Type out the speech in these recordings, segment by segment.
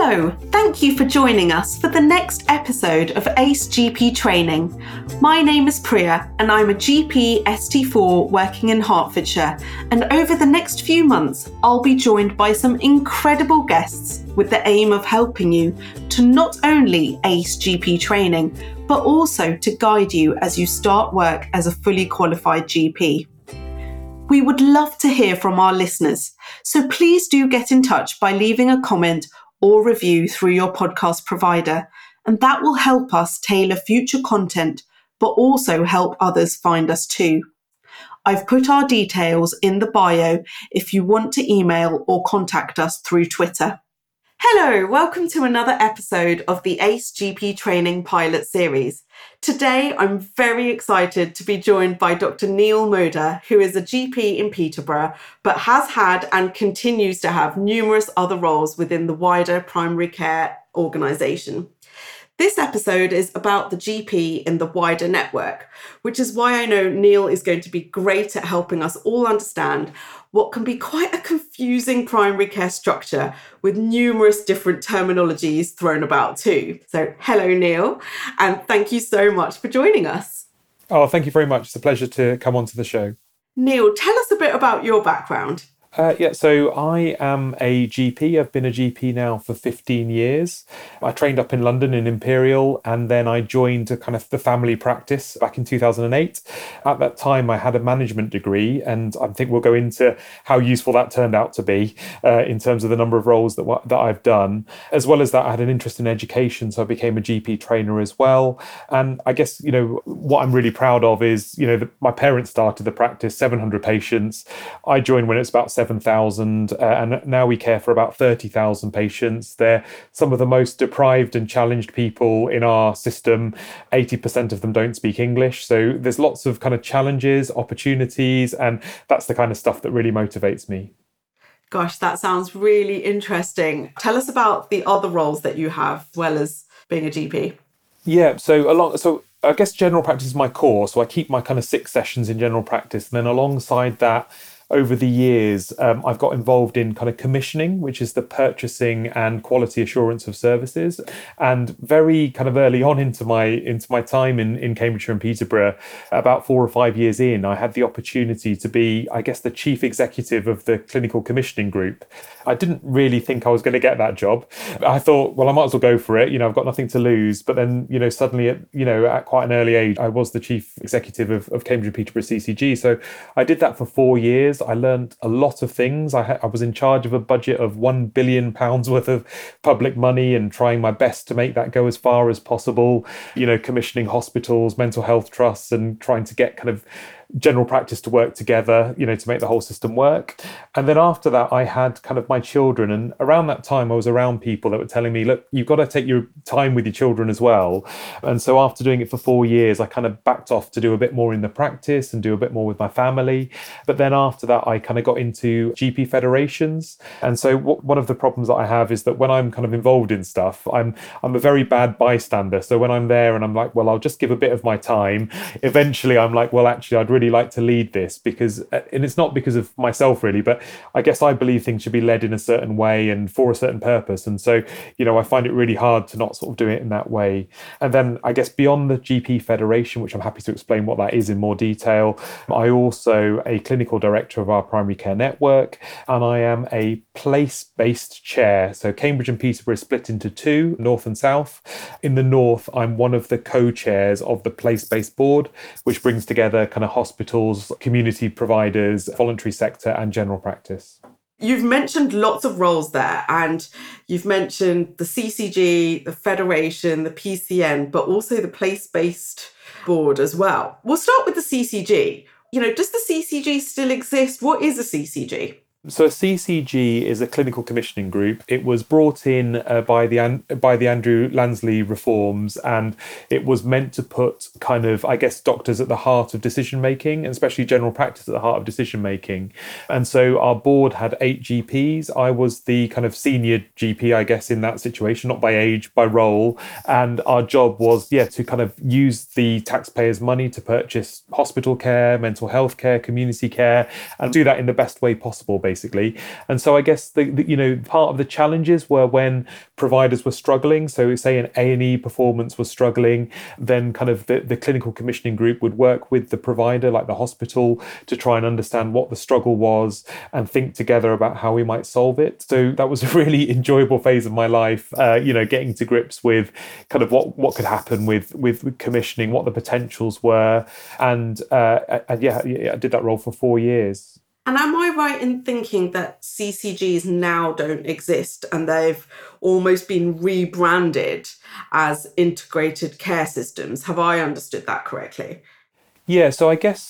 Hello, thank you for joining us for the next episode of ACE GP Training. My name is Priya and I'm a GP ST4 working in Hertfordshire, and over the next few months I'll be joined by some incredible guests with the aim of helping you to not only ACE GP Training, but also to guide you as you start work as a fully qualified GP. We would love to hear from our listeners, so please do get in touch by leaving a comment or review through your podcast provider, and that will help us tailor future content, but also help others find us too. I've put our details in the bio if you want to email or contact us through Twitter. Hello, welcome to another episode of the ACE GP Training Pilot Series. Today, I'm very excited to be joined by Dr. Neil Moder, who is a GP in Peterborough, but has had and continues to have numerous other roles within the wider primary care organisation. This episode is about the GP in the wider network, which is why I know Neil is going to be great at helping us all understand what can be quite a confusing primary care structure with numerous different terminologies thrown about too. So hello, Neil, and thank you so much for joining us. Oh, thank you very much. It's a pleasure to come onto the show. Neil, tell us a bit about your background. So I am a GP. I've been a GP now for 15 years. I trained up in London in Imperial, and then I joined a kind of the family practice back in 2008. At that time, I had a management degree, and I think we'll go into how useful that turned out to be in terms of the number of roles that I've done. As well as that, I had an interest in education, so I became a GP trainer as well. And I guess, what I'm really proud of is, my parents started the practice, 700 patients. I joined when it's about 7,000, and now we care for about 30,000 patients. They're some of the most deprived and challenged people in our system. 80% of them don't speak English. So there's lots of kind of challenges, opportunities, and that's the kind of stuff that really motivates me. Gosh, that sounds really interesting. Tell us about the other roles that you have, as well as being a GP. Yeah, so I guess general practice is my core. So I keep my kind of 6 sessions in general practice. And then alongside that, over the years, I've got involved in kind of commissioning, which is the purchasing and quality assurance of services. And very kind of early on into my time in Cambridgeshire and Peterborough, about 4 or 5 years in, I had the opportunity to be, I guess, the chief executive of the clinical commissioning group. I didn't really think I was going to get that job. I thought, well, I might as well go for it. I've got nothing to lose. But then, suddenly, at quite an early age, I was the chief executive of Cambridge and Peterborough CCG. So I did that for 4 years. I learned a lot of things. I was in charge of a budget of £1 billion worth of public money and trying my best to make that go as far as possible, commissioning hospitals, mental health trusts, and trying to get kind of general practice to work together, to make the whole system work. And then after that, I had kind of my children. And around that time, I was around people that were telling me, look, you've got to take your time with your children as well. And so after doing it for 4 years, I kind of backed off to do a bit more in the practice and do a bit more with my family. But then after that, I kind of got into GP federations. And so one of the problems that I have is that when I'm kind of involved in stuff, I'm a very bad bystander. So when I'm there and I'm like, well, I'll just give a bit of my time. Eventually, I'm like, well, actually, I'd really like to lead this because, and it's not because of myself really, but I guess I believe things should be led in a certain way and for a certain purpose. And so, I find it really hard to not sort of do it in that way. And then I guess beyond the GP Federation, which I'm happy to explain what that is in more detail, I also a clinical director of our primary care network, and I am a place-based chair. So Cambridge and Peterborough is split into 2, North and South. In the North, I'm one of the co-chairs of the place-based board, which brings together kind of hospitals, community providers, voluntary sector, and general practice. You've mentioned lots of roles there, and you've mentioned the CCG, the Federation, the PCN, but also the place-based board as well. We'll start with the CCG. Does the CCG still exist? What is a CCG? So a CCG is a clinical commissioning group. It was brought in by the Andrew Lansley reforms, and it was meant to put kind of, I guess, doctors at the heart of decision making, and especially general practice at the heart of decision making. And so our board had 8 GPs. I was the kind of senior GP, I guess, in that situation, not by age, by role. And our job was, to kind of use the taxpayers' money to purchase hospital care, mental health care, community care, and do that in the best way possible, basically. basically. And so I guess part of the challenges were when providers were struggling. So say an A&E performance was struggling, then kind of the clinical commissioning group would work with the provider, like the hospital, to try and understand what the struggle was and think together about how we might solve it. So that was a really enjoyable phase of my life, getting to grips with kind of what could happen with commissioning, what the potentials were. And yeah, I did that role for 4 years. And am I right in thinking that CCGs now don't exist and they've almost been rebranded as integrated care systems? Have I understood that correctly? Yeah, so I guess,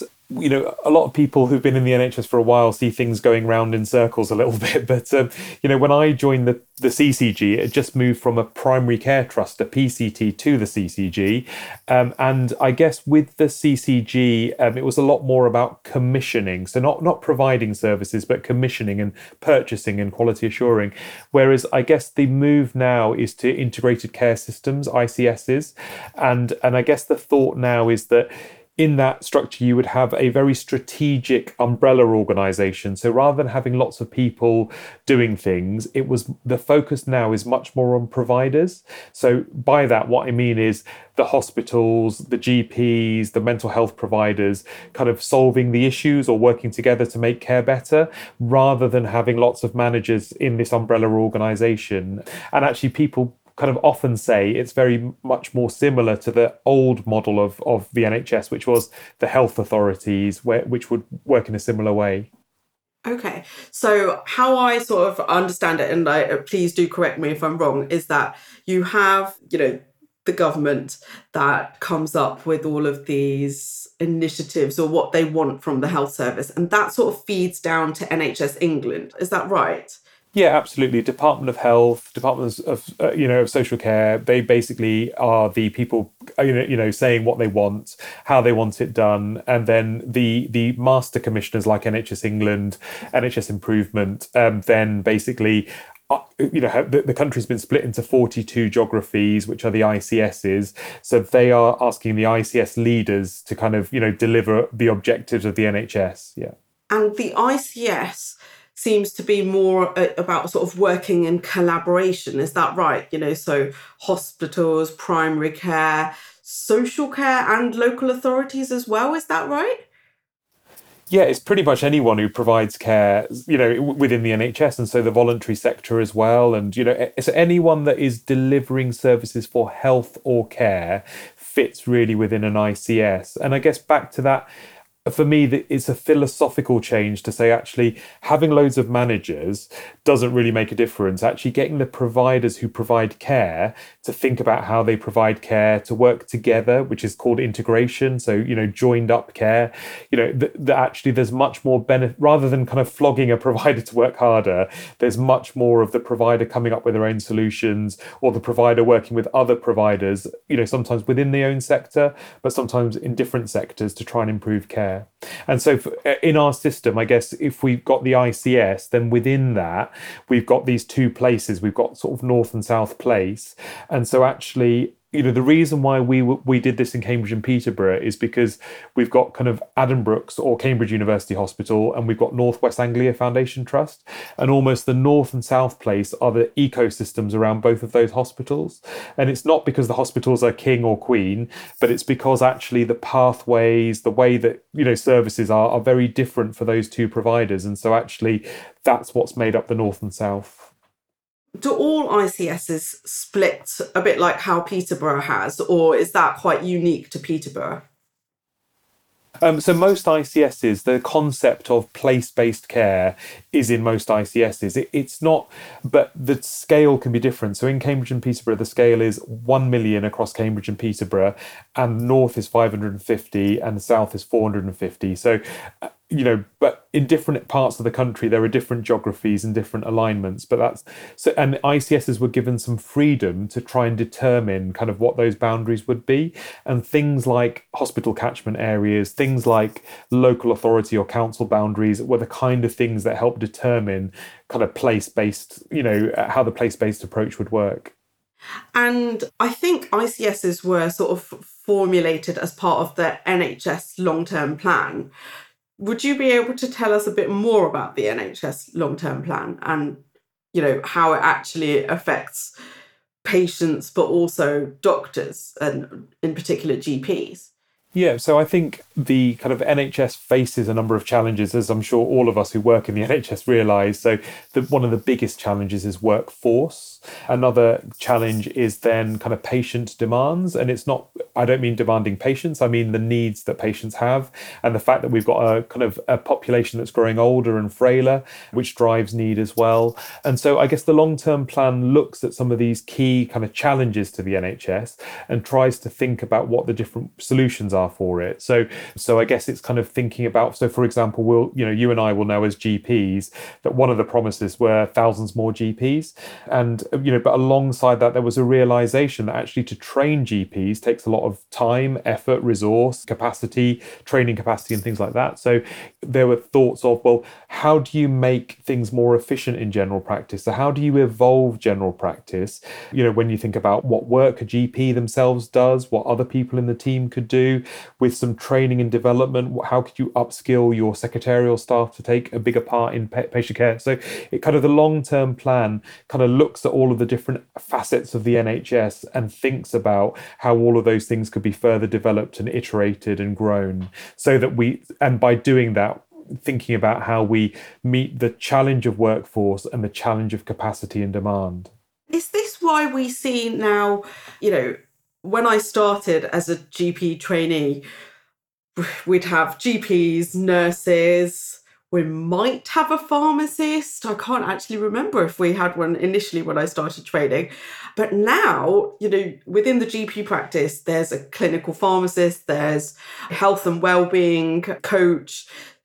a lot of people who've been in the NHS for a while see things going round in circles a little bit. But, when I joined the CCG, it just moved from a primary care trust, a PCT, to the CCG. And I guess with the CCG, it was a lot more about commissioning. So not providing services, but commissioning and purchasing and quality assuring. Whereas I guess the move now is to integrated care systems, ICSs. And I guess the thought now is that in that structure, you would have a very strategic umbrella organization. So rather than having lots of people doing things, the focus now is much more on providers. So by that, what I mean is the hospitals, the GPs, the mental health providers kind of solving the issues or working together to make care better, rather than having lots of managers in this umbrella organization. And actually people kind of often say it's very much more similar to the old model of the NHS, which was the health authorities, which would work in a similar way. Okay, so how I sort of understand it, and please do correct me if I'm wrong, is that you have, the government that comes up with all of these initiatives or what they want from the health service, and that sort of feeds down to NHS England. Is that right? Yeah, absolutely. Department of Health, Department of Social Care, they basically are the people, saying what they want, how they want it done. And then the master commissioners like NHS England, NHS Improvement, then basically the country's been split into 42 geographies, which are the ICSs. So they are asking the ICS leaders to kind of, deliver the objectives of the NHS. Yeah. And the ICS seems to be more about sort of working in collaboration. Is that right? So hospitals, primary care, social care, and local authorities as well. Is that right? Yeah, it's pretty much anyone who provides care, within the NHS, and so the voluntary sector as well. And, it's anyone that is delivering services for health or care fits really within an ICS. And I guess back to that, for me, it's a philosophical change to say, actually, having loads of managers doesn't really make a difference. Actually, getting the providers who provide care to think about how they provide care, to work together, which is called integration. So, joined up care, actually there's much more benefit, rather than kind of flogging a provider to work harder. There's much more of the provider coming up with their own solutions, or the provider working with other providers, sometimes within their own sector, but sometimes in different sectors to try and improve care. And so in our system, I guess if we've got the ICS, then within that, we've got these two places. We've got sort of North and South Place. And so actually, the reason why we did this in Cambridge and Peterborough is because we've got kind of Addenbrooke's or Cambridge University Hospital, and we've got North West Anglia Foundation Trust. And almost the North and South Place are the ecosystems around both of those hospitals. And it's not because the hospitals are king or queen, but it's because actually the pathways, the way that, services are very different for those two providers. And so actually that's what's made up the North and South. Do all ICSs split a bit like how Peterborough has, or is that quite unique to Peterborough? So most ICSs, the concept of place-based care is in most ICSs. It's not, but the scale can be different. So in Cambridge and Peterborough, the scale is 1 million across Cambridge and Peterborough, and North is 550 and the South is 450. So, but in different parts of the country, there are different geographies and different alignments. But that's so, and ICSs were given some freedom to try and determine kind of what those boundaries would be. And things like hospital catchment areas, things like local authority or council boundaries were the kind of things that help determine kind of place-based, how the place-based approach would work. And I think ICSs were sort of formulated as part of the NHS long-term plan. Would you be able to tell us a bit more about the NHS long-term plan and, how it actually affects patients, but also doctors and in particular GPs? Yeah, so I think the kind of NHS faces a number of challenges, as I'm sure all of us who work in the NHS realise. So one of the biggest challenges is workforce. Another challenge is then kind of patient demands. And it's not, I don't mean demanding patients, I mean the needs that patients have. And the fact that we've got a kind of a population that's growing older and frailer, which drives need as well. And so I guess the long-term plan looks at some of these key kind of challenges to the NHS and tries to think about what the different solutions are for it. So I guess it's kind of thinking about, so for example, you and I will know as GPs that one of the promises were thousands more GPs. And, but alongside that, there was a realization that actually to train GPs takes a lot of time, effort, resource, capacity, training capacity, and things like that. So there were thoughts of, well, how do you make things more efficient in general practice? So how do you evolve general practice? When you think about what work a GP themselves does, what other people in the team could do, with some training and development, how could you upskill your secretarial staff to take a bigger part in patient care? So it kind of the long-term plan kind of looks at all of the different facets of the NHS and thinks about how all of those things could be further developed and iterated and grown, so that and by doing that, thinking about how we meet the challenge of workforce and the challenge of capacity and demand. Is this why we see now, when I started as a GP trainee, we'd have GPs, nurses, we might have a pharmacist. I can't actually remember if we had one initially when I started training. But now, within the GP practice, there's a clinical pharmacist, there's health and wellbeing coach,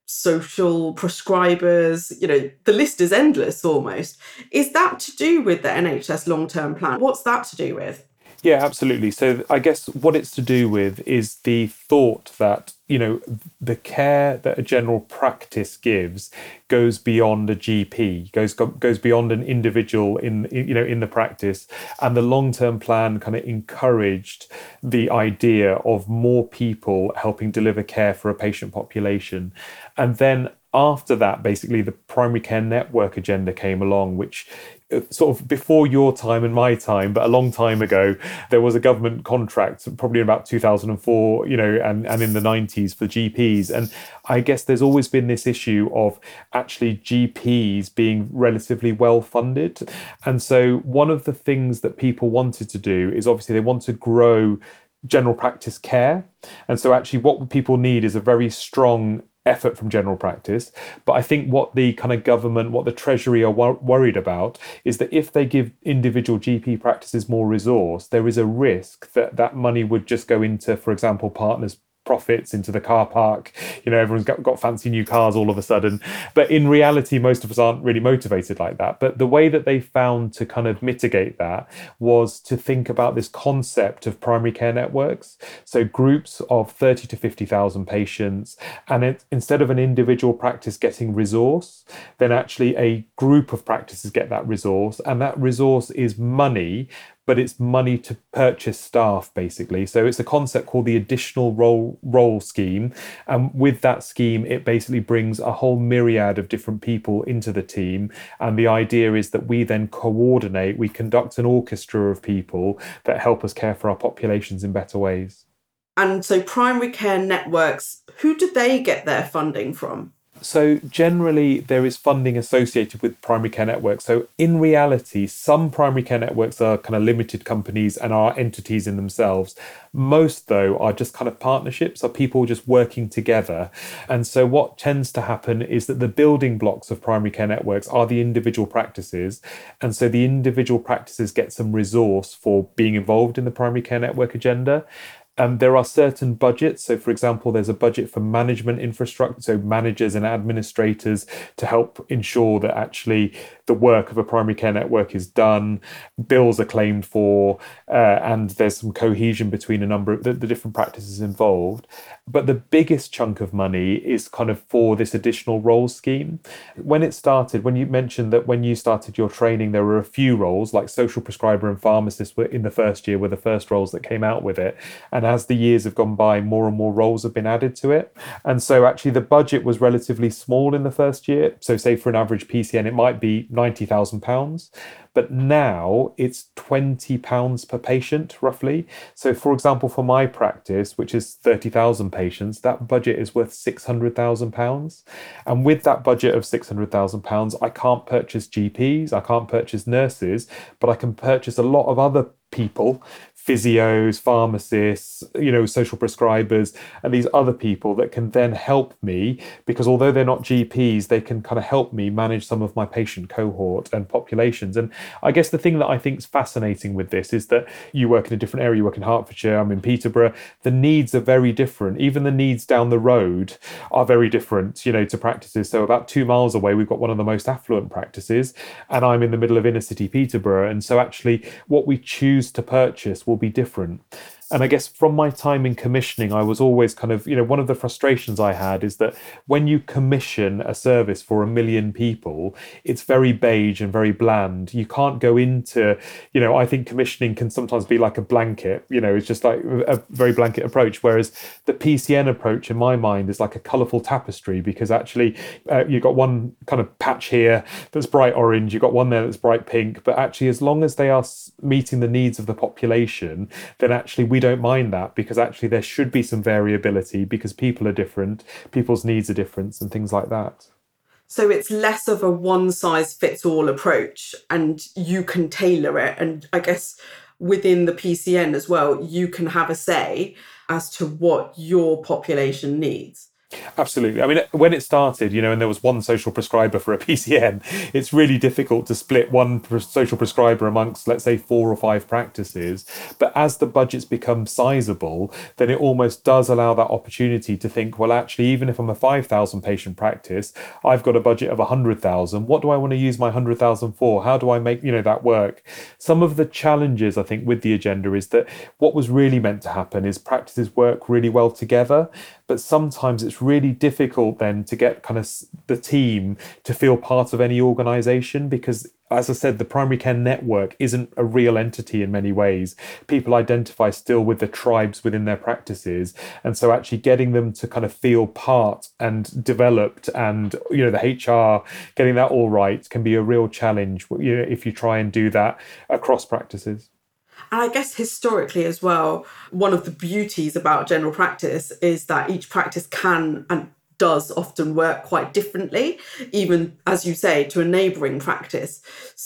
social prescribers, the list is endless almost. Is that to do with the NHS long-term plan? What's that to do with? Yeah, absolutely. So I guess what it's to do with is the thought that, the care that a general practice gives goes beyond a GP, goes beyond an individual in the practice. And the long-term plan kind of encouraged the idea of more people helping deliver care for a patient population. And then after that, basically, the primary care network agenda came along, which sort of before your time and my time, but a long time ago, there was a government contract, probably in about 2004, and in the 90s for GPs. And I guess there's always been this issue of actually GPs being relatively well funded. And so one of the things that people wanted to do is obviously they want to grow general practice care. And so actually what people need is a very strong effort from general practice. But I think what the kind of government, what the Treasury are worried about is that if they give individual GP practices more resource, there is a risk that that money would just go into, for example, partners' profits, into the car park. Everyone's got fancy new cars all of a sudden. But in reality, most of us aren't really motivated like that. But the way that they found to kind of mitigate that was to think about this concept of primary care networks. So groups of 30 to 50,000 patients. And instead of an individual practice getting resource, then actually a group of practices get that resource. And that resource is money, but it's money to purchase staff, basically. So it's a concept called the additional role scheme. And with that scheme, it basically brings a whole myriad of different people into the team. And the idea is that we then coordinate, we conduct an orchestra of people that help us care for our populations in better ways. And so primary care networks, who do they get their funding from? So generally, there is funding associated with primary care networks. So in reality, some primary care networks are kind of limited companies and are entities in themselves. Most, though, are just kind of partnerships, are people just working together. And so what tends to happen is that the building blocks of primary care networks are the individual practices. And so the individual practices get some resource for being involved in the primary care network agenda. There are certain budgets. So, for example, there's a budget for management infrastructure, so managers and administrators to help ensure that actually the work of a primary care network is done, bills are claimed for, and there's some cohesion between a number of the different practices involved. But the biggest chunk of money is kind of for this additional roles scheme. When it started, when you mentioned that when you started your training, there were a few roles, like social prescriber and pharmacist were in the first year, were the first roles that came out with it. And And as the years have gone by, more and more roles have been added to it. And so actually the budget was relatively small in the first year. So say for an average PCN, it might be £90,000. But now it's £20 per patient, roughly. So, for example, for my practice, which is 30,000 patients, that budget is worth £600,000. And with that budget of £600,000, I can't purchase GPs, I can't purchase nurses, but I can purchase a lot of other people, physios, pharmacists, social prescribers, and these other people that can then help me, because although they're not GPs, they can kind of help me manage some of my patient cohort and populations. And I guess the thing that I think is fascinating with this is that you work in a different area, you work in Hertfordshire, I'm in Peterborough, the needs are very different. Even the needs down the road are very different, to practices. So about 2 miles away, we've got one of the most affluent practices, and I'm in the middle of inner city Peterborough. And so actually what we choose to purchase will be different. And I guess from my time in commissioning, I was always kind of, one of the frustrations I had is that when you commission a service for 1 million people, it's very beige and very bland. You can't go into, I think commissioning can sometimes be like a blanket, it's just like a very blanket approach. Whereas the PCN approach in my mind is like a colourful tapestry, because actually you've got one kind of patch here that's bright orange, you've got one there that's bright pink, but actually as long as they are meeting the needs of the population, then actually we don't mind that, because actually there should be some variability because people are different, people's needs are different and things like that. So it's less of a one size fits all approach, and you can tailor it. And I guess within the PCN as well, you can have a say as to what your population needs. Absolutely. I mean, when it started, and there was one social prescriber for a PCN, it's really difficult to split one social prescriber amongst, let's say, 4 or 5 practices. But as the budgets become sizable, then it almost does allow that opportunity to think, well, actually, even if I'm a 5,000 patient practice, I've got a budget of 100,000. What do I want to use my 100,000 for? How do I make, that work? Some of the challenges, I think, with the agenda is that what was really meant to happen is practices work really well together. But sometimes it's really difficult then to get kind of the team to feel part of any organisation, because, as I said, the primary care network isn't a real entity in many ways. People identify still with the tribes within their practices. And so actually getting them to kind of feel part and developed, and, the HR, getting that all right can be a real challenge, if you try and do that across practices. And I guess historically as well, one of the beauties about general practice is that each practice can and does often work quite differently, even, as you say, to a neighbouring practice.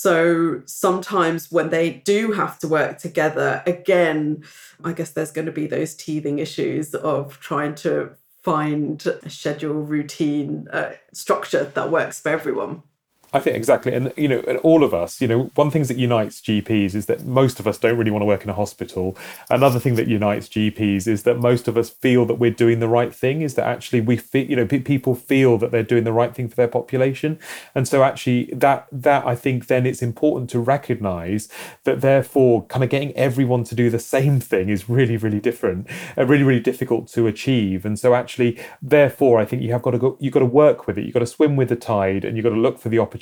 So sometimes when they do have to work together, again, I guess there's going to be those teething issues of trying to find a schedule, routine, structure that works for everyone. I think exactly. And, and all of us, one thing that unites GPs is that most of us don't really want to work in a hospital. Another thing that unites GPs is that most of us feel that we're doing the right thing, is that actually we feel, people feel that they're doing the right thing for their population. And so actually that I think then it's important to recognise that therefore kind of getting everyone to do the same thing is really, really different and really, really difficult to achieve. And so actually, therefore, I think you've got to work with it. You've got to swim with the tide, and you've got to look for the opportunities.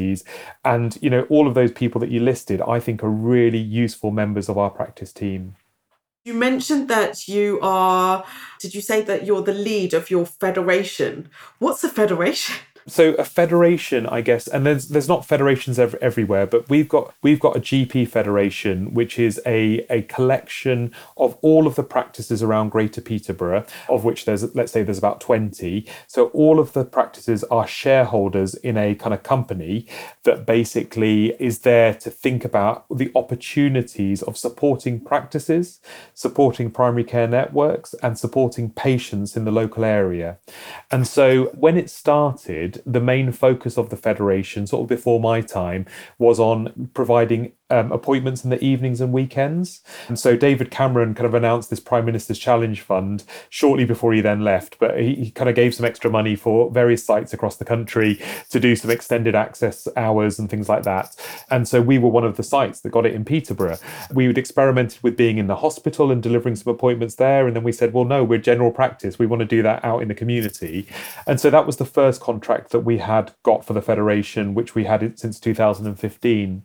And, all of those people that you listed, I think, are really useful members of our practice team. You mentioned that did you say that you're the lead of your federation? What's a federation? So a federation, I guess, and there's not federations everywhere, but we've got a GP federation, which is a collection of all of the practices around Greater Peterborough, of which there's about 20. So all of the practices are shareholders in a kind of company that basically is there to think about the opportunities of supporting practices, supporting primary care networks, and supporting patients in the local area. And so when it started, the main focus of the federation, sort of before my time, was on providing appointments in the evenings and weekends. And so David Cameron kind of announced this Prime Minister's Challenge Fund shortly before he then left, but he kind of gave some extra money for various sites across the country to do some extended access hours and things like that. And so we were one of the sites that got it in Peterborough. We would experimented with being in the hospital and delivering some appointments there. And then we said, well, no, we're general practice. We want to do that out in the community. And so that was the first contract that we had got for the federation, which we had since 2015.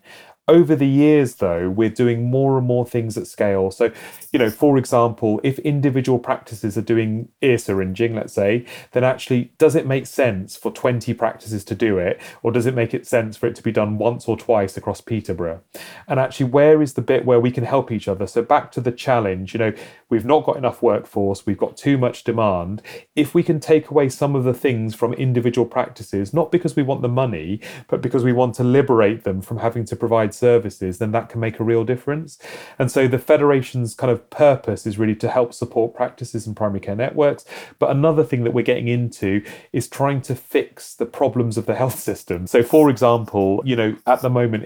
Over the years, though, we're doing more and more things at scale. So, for example, if individual practices are doing ear syringing, let's say, then actually, does it make sense for 20 practices to do it? Or does it make sense for it to be done once or twice across Peterborough? And actually, where is the bit where we can help each other? So back to the challenge, we've not got enough workforce, we've got too much demand. If we can take away some of the things from individual practices, not because we want the money, but because we want to liberate them from having to provide services, then that can make a real difference. And so the Federation's kind of purpose is really to help support practices and primary care networks. But another thing that we're getting into is trying to fix the problems of the health system. So for example, at the moment,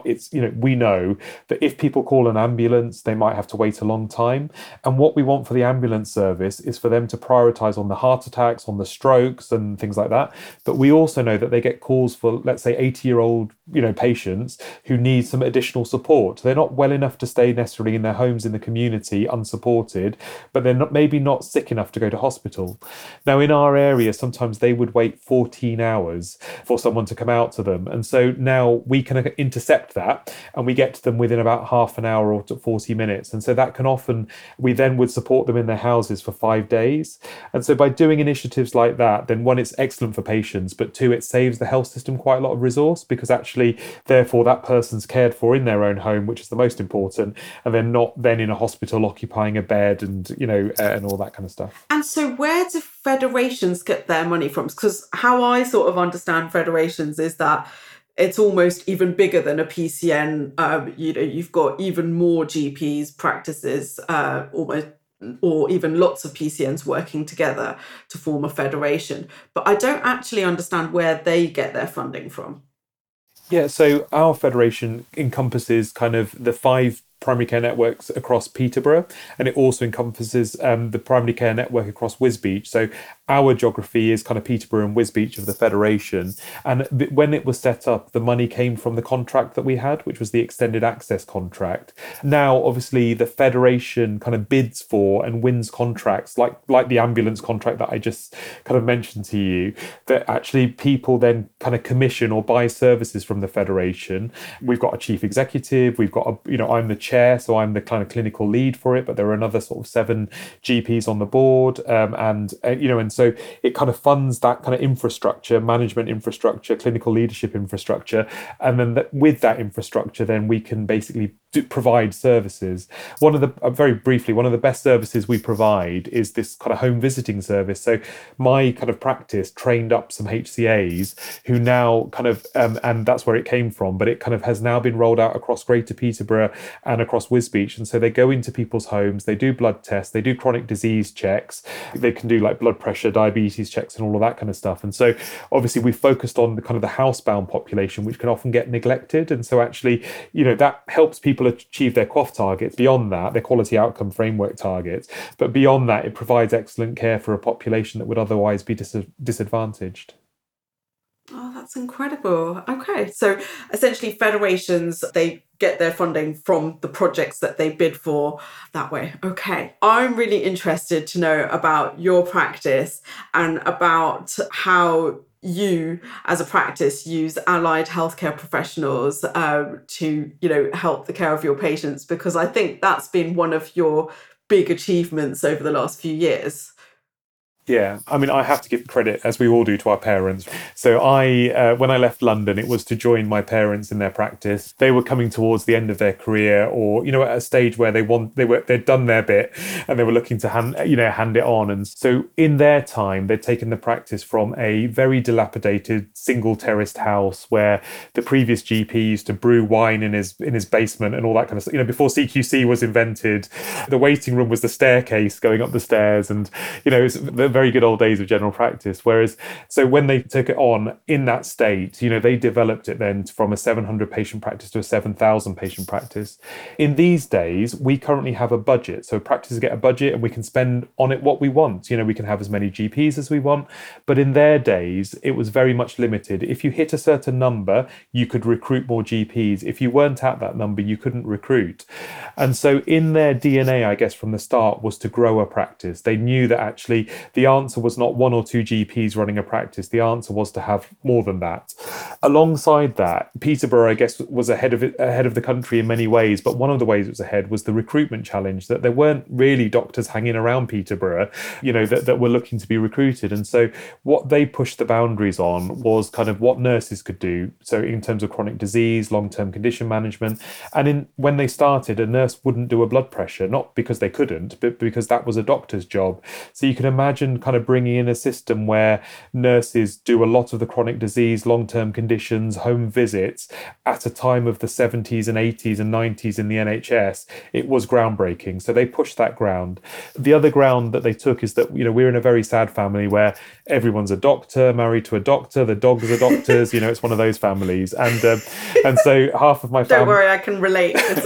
we know that if people call an ambulance, they might have to wait a long time. And what we want for the ambulance service is for them to prioritize on the heart attacks, on the strokes and things like that. But we also know that they get calls for, let's say, 80-year-old, patients who need some additional support. They're not well enough to stay necessarily in their homes in the community unsupported, but they're maybe not sick enough to go to hospital. Now, in our area, sometimes they would wait 14 hours for someone to come out to them. And so now we can intercept that and we get to them within about half an hour or 40 minutes. And so that can often, we then would support them in their houses for 5 days. And so by doing initiatives like that, then one, it's excellent for patients, but two, it saves the health system quite a lot of resource because actually, therefore, that person's cared for in their own home, which is the most important, and they're not then in a hospital occupying a bed and, and all that kind of stuff. And so where do federations get their money from? Because how I sort of understand federations is that it's almost even bigger than a PCN. You've got even more GPs practices, almost, or even lots of PCNs working together to form a federation. But I don't actually understand where they get their funding from. Yeah, so our federation encompasses kind of the 5 primary care networks across Peterborough, and it also encompasses the primary care network across Wisbech. So our geography is kind of Peterborough and Wisbech of the Federation. And when it was set up, the money came from the contract that we had, which was the extended access contract. Now, obviously, the Federation kind of bids for and wins contracts like the ambulance contract that I just kind of mentioned to you, that actually people then kind of commission or buy services from the Federation. We've got a chief executive, we've got I'm the chair, so I'm the kind of clinical lead for it, but there are another sort of 7 GPs on the board, and so it kind of funds that kind of infrastructure, management infrastructure, clinical leadership infrastructure, and then with that infrastructure, then we can basically provide services. Very briefly, one of the best services we provide is this kind of home visiting service. So my kind of practice trained up some HCAs who now kind of, and that's where it came from, but it kind of has now been rolled out across Greater Peterborough and across Wisbech. And so they go into people's homes, they do blood tests, they do chronic disease checks, they can do like blood pressure, diabetes checks and all of that kind of stuff. And so obviously we focused on the kind of the housebound population, which can often get neglected. And so actually, that helps people achieve their QOF targets. Beyond that, their quality outcome framework targets. But beyond that, it provides excellent care for a population that would otherwise be disadvantaged. Oh, that's incredible. Okay, so essentially federations, they get their funding from the projects that they bid for that way. Okay, I'm really interested to know about your practice and about how you as a practice use allied healthcare professionals to help the care of your patients, because I think that's been one of your big achievements over the last few years. Yeah, I mean, I have to give credit, as we all do, to our parents. So when I left London, it was to join my parents in their practice. They were coming towards the end of their career, or at a stage where they'd done their bit, and they were looking to hand it on. And so in their time, they'd taken the practice from a very dilapidated single terraced house where the previous GP used to brew wine in his basement and all that kind of stuff. Before CQC was invented, the waiting room was the staircase going up the stairs, and it's the very good old days of general practice. Whereas, so when they took it on in that state, they developed it then from a 700 patient practice to a 7,000 patient practice. In these days, we currently have a budget. So practices get a budget and we can spend on it what we want. We can have as many GPs as we want. But in their days, it was very much limited. If you hit a certain number, you could recruit more GPs. If you weren't at that number, you couldn't recruit. And so in their DNA, I guess, from the start was to grow a practice. They knew that actually the answer was not 1 or 2 GPs running a practice. The answer was to have more than that. alongside that, Peterborough, I guess, was ahead of the country in many ways. But one of the ways it was ahead was the recruitment challenge, that there weren't really doctors hanging around Peterborough, that were looking to be recruited. And so what they pushed the boundaries on was kind of what nurses could do. So in terms of chronic disease, long-term condition management. And when they started, a nurse wouldn't do a blood pressure, not because they couldn't, but because that was a doctor's job. So you can imagine kind of bringing in a system where nurses do a lot of the chronic disease, long-term conditions, home visits at a time of the 70s and 80s and 90s in the NHS. It was groundbreaking. So they pushed that ground. The other ground that they took is that, we're in a very sad family where everyone's a doctor, married to a doctor, the dogs are doctors, it's one of those families. And so half of my family... Don't worry, I can relate. It's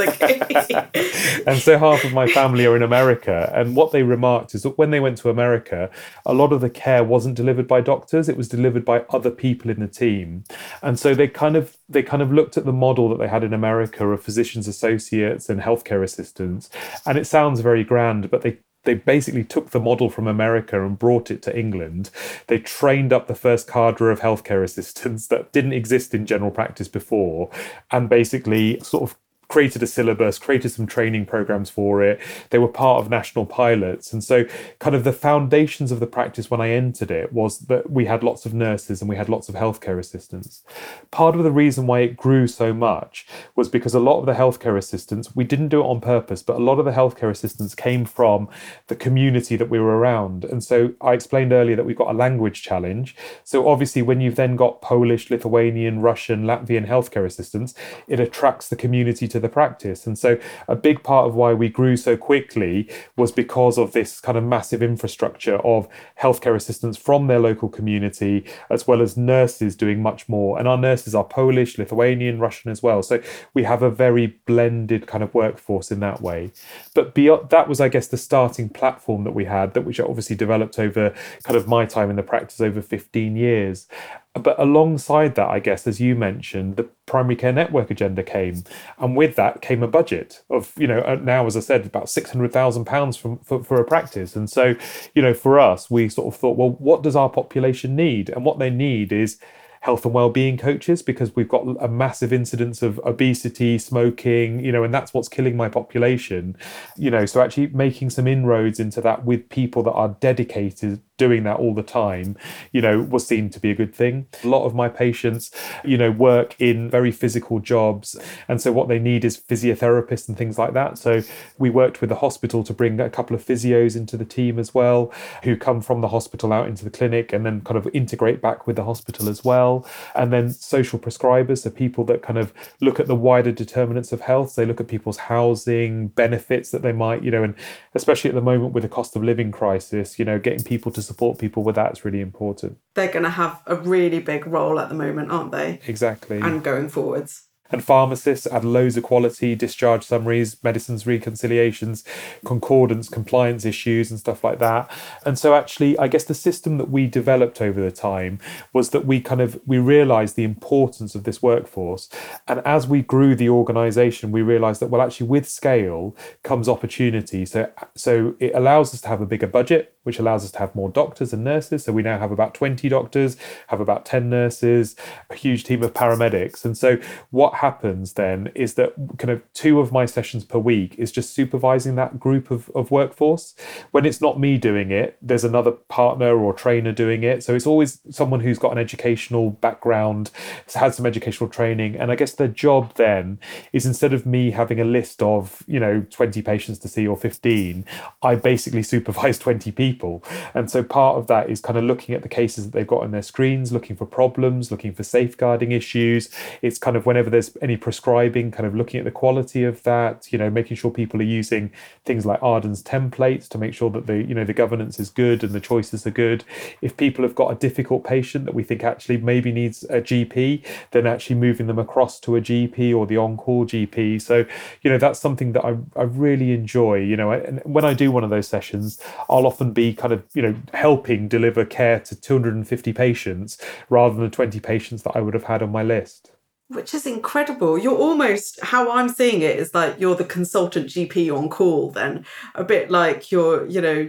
okay. And so half of my family are in America. And what they remarked is that when they went to America, a lot of the care wasn't delivered by doctors, it was delivered by other people in the team. And so they kind of looked at the model that they had in America of physicians associates and healthcare assistants. And it sounds very grand, but they basically took the model from America and brought it to England. They trained up the first cadre of healthcare assistants that didn't exist in general practice before, and basically sort of created a syllabus, created some training programs for it. They were part of national pilots. And so kind of the foundations of the practice when I entered it was that we had lots of nurses and we had lots of healthcare assistants. Part of the reason why it grew so much was because a lot of the healthcare assistants, we didn't do it on purpose, but a lot of the healthcare assistants came from the community that we were around. And so I explained earlier that we've got a language challenge. So obviously when you've then got Polish, Lithuanian, Russian, Latvian healthcare assistants, it attracts the community to the practice. And so a big part of why we grew so quickly was because of this kind of massive infrastructure of healthcare assistants from their local community, as well as nurses doing much more. And our nurses are Polish, Lithuanian, Russian as well. So we have a very blended kind of workforce in that way. But beyond that was, I guess, the starting platform that we had, which obviously developed over kind of my time in the practice over 15 years. But alongside that, I guess, as you mentioned, the primary care network agenda came. And with that came a budget of, now, as I said, about £600,000 for a practice. And so, for us, we sort of thought, well, what does our population need? And what they need is health and well-being coaches, because we've got a massive incidence of obesity, smoking, and that's what's killing my population. So actually making some inroads into that with people that are dedicated doing that all the time, was seen to be a good thing. A lot of my patients, work in very physical jobs. And so what they need is physiotherapists and things like that. So we worked with the hospital to bring a couple of physios into the team as well, who come from the hospital out into the clinic and then kind of integrate back with the hospital as well. And then social prescribers, so people that kind of look at the wider determinants of health. They look at people's housing, benefits that they might, and especially at the moment with the cost of living crisis, getting people to support people with that is really important. They're going to have a really big role at the moment, aren't they? Exactly. And going forwards. And pharmacists add loads of quality, discharge summaries, medicines reconciliations, concordance, compliance issues and stuff like that. And so actually, I guess the system that we developed over the time was that we realised the importance of this workforce. And as we grew the organisation, we realised that, well, actually with scale comes opportunity. So it allows us to have a bigger budget, which allows us to have more doctors and nurses. So we now have about 20 doctors, have about 10 nurses, a huge team of paramedics. And so what happens then is that kind of 2 of my sessions per week is just supervising that group of workforce. When it's not me doing it, there's another partner or trainer doing it. So it's always someone who's got an educational background, has had some educational training. And I guess their job then is, instead of me having a list of, 20 patients to see or 15, I basically supervise 20 people. And so part of that is kind of looking at the cases that they've got on their screens, looking for problems, looking for safeguarding issues. It's kind of whenever there's any prescribing, kind of looking at the quality of that, making sure people are using things like Arden's templates to make sure that the governance is good and the choices are good. If people have got a difficult patient that we think actually maybe needs a GP, then actually moving them across to a GP or the on-call GP. So, that's something that I really enjoy, and when I do one of those sessions, I'll often be kind of, helping deliver care to 250 patients rather than the 20 patients that I would have had on my list. Which is incredible. You're almost, how I'm seeing it is like you're the consultant GP on call then, a bit like your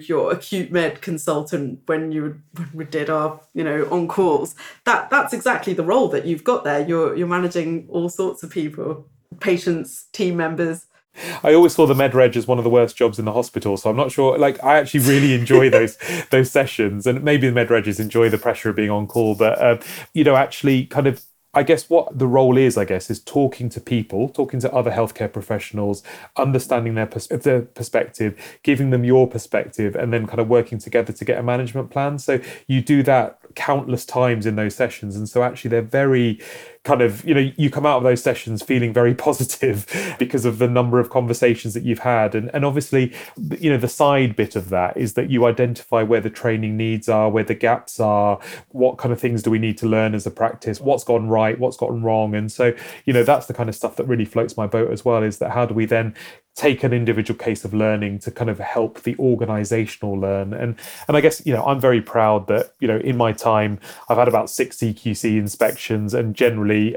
acute med consultant when we did our, on calls. That's exactly the role that you've got there. You're managing all sorts of people, patients, team members. I always saw the med reg as one of the worst jobs in the hospital, so I'm not sure. Like, I actually really enjoy those sessions, and maybe the med regs enjoy the pressure of being on call. But actually, kind of, I guess what the role is, is talking to people, talking to other healthcare professionals, understanding their perspective, giving them your perspective, and then kind of working together to get a management plan. So you do that countless times in those sessions, and so actually they're very kind of, you come out of those sessions feeling very positive because of the number of conversations that you've had. And obviously, the side bit of that is that you identify where the training needs are, where the gaps are, what kind of things do we need to learn as a practice, what's gone right, what's gone wrong. And so, that's the kind of stuff that really floats my boat as well, is that how do we then take an individual case of learning to kind of help the organizational learn. And I guess, I'm very proud that, in my time, I've had about 6 CQC inspections, and generally,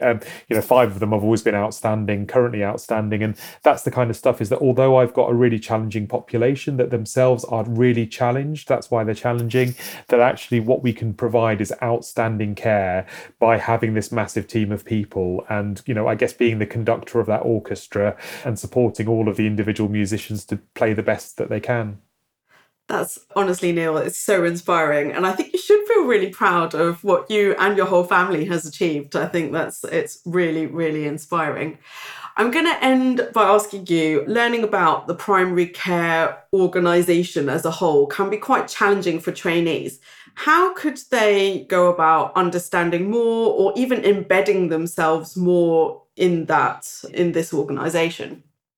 5 of them have always been outstanding, currently outstanding. And that's the kind of stuff, is that although I've got a really challenging population that themselves are really challenged, that's why they're challenging, that actually what we can provide is outstanding care by having this massive team of people. And, I guess being the conductor of that orchestra and supporting all of the individual musicians to play the best that they can. That's honestly, Neil, it's so inspiring. And I think you should feel really proud of what you and your whole family has achieved. I think it's really, really inspiring. I'm going to end by asking you, learning about the primary care organisation as a whole can be quite challenging for trainees. How could they go about understanding more or even embedding themselves more in this organisation?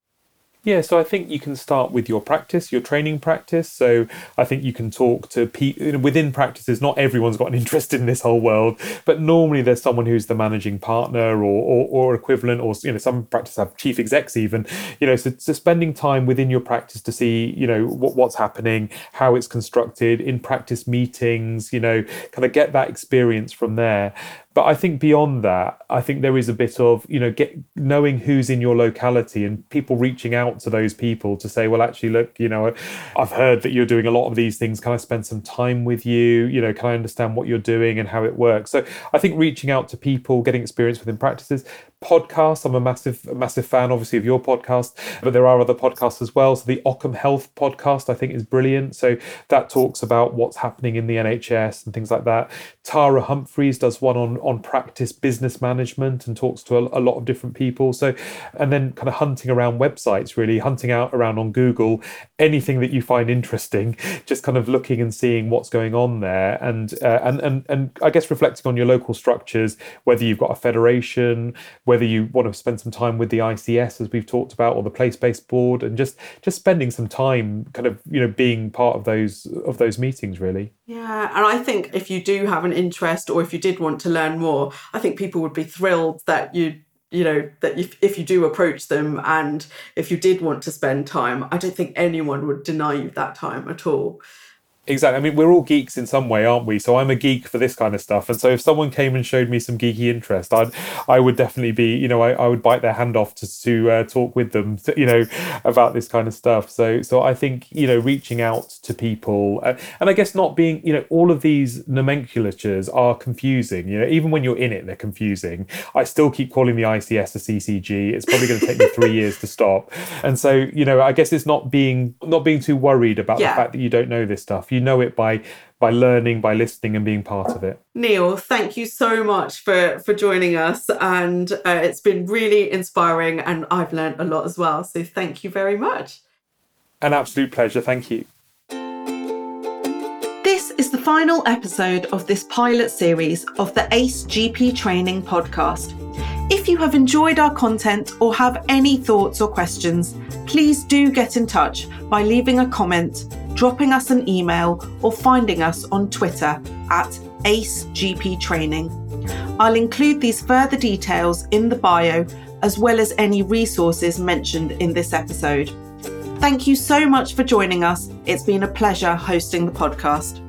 Yeah, so I think you can start with your practice, your training practice. So I think you can talk to people within practices. Not everyone's got an interest in this whole world, but normally there's someone who's the managing partner or equivalent, or some practices have chief execs even. So spending time within your practice to see what's happening, how it's constructed in practice meetings. Kind of get that experience from there. But I think beyond that, I think there is a bit of, knowing who's in your locality and people reaching out to those people to say, well, actually, look, I've heard that you're doing a lot of these things. Can I spend some time with you? Can I understand what you're doing and how it works? So I think reaching out to people, getting experience within practices. Podcasts, I'm a massive fan, obviously, of your podcast, but there are other podcasts as well. So the Ockham Health podcast, I think, is brilliant. So that talks about what's happening in the NHS and things like that. Tara Humphreys does one on practice business management and talks to a lot of different people. So, and then kind of hunting around websites, really hunting out around on Google, anything that you find interesting, just kind of looking and seeing what's going on there, and I guess reflecting on your local structures, whether you've got a federation, whether you want to spend some time with the ICS, as we've talked about, or the place-based board, and just spending some time kind of, being part of those meetings, really. Yeah, and I think if you do have an interest, or if you did want to learn more, I think people would be thrilled that if you do approach them, and if you did want to spend time, I don't think anyone would deny you that time at all. Exactly. I mean, we're all geeks in some way, aren't we? So I'm a geek for this kind of stuff. And so if someone came and showed me some geeky interest, I would definitely be, I would bite their hand off to talk with them, about this kind of stuff. So I think, reaching out to people, and I guess not being, all of these nomenclatures are confusing. Even when you're in it, they're confusing. I still keep calling the ICS a CCG. It's probably going to take me 3 years to stop. And so, I guess it's not being too worried about the fact that you don't know this stuff. You know it by learning, by listening and being part of it. Neil, thank you so much for joining us. And it's been really inspiring, and I've learned a lot as well. So thank you very much. An absolute pleasure. Thank you. This is the final episode of this pilot series of the ACE GP Training podcast. If you have enjoyed our content or have any thoughts or questions, please do get in touch by leaving a comment, dropping us an email, or finding us on Twitter at ACE GP Training. I'll include these further details in the bio, as well as any resources mentioned in this episode. Thank you so much for joining us. It's been a pleasure hosting the podcast.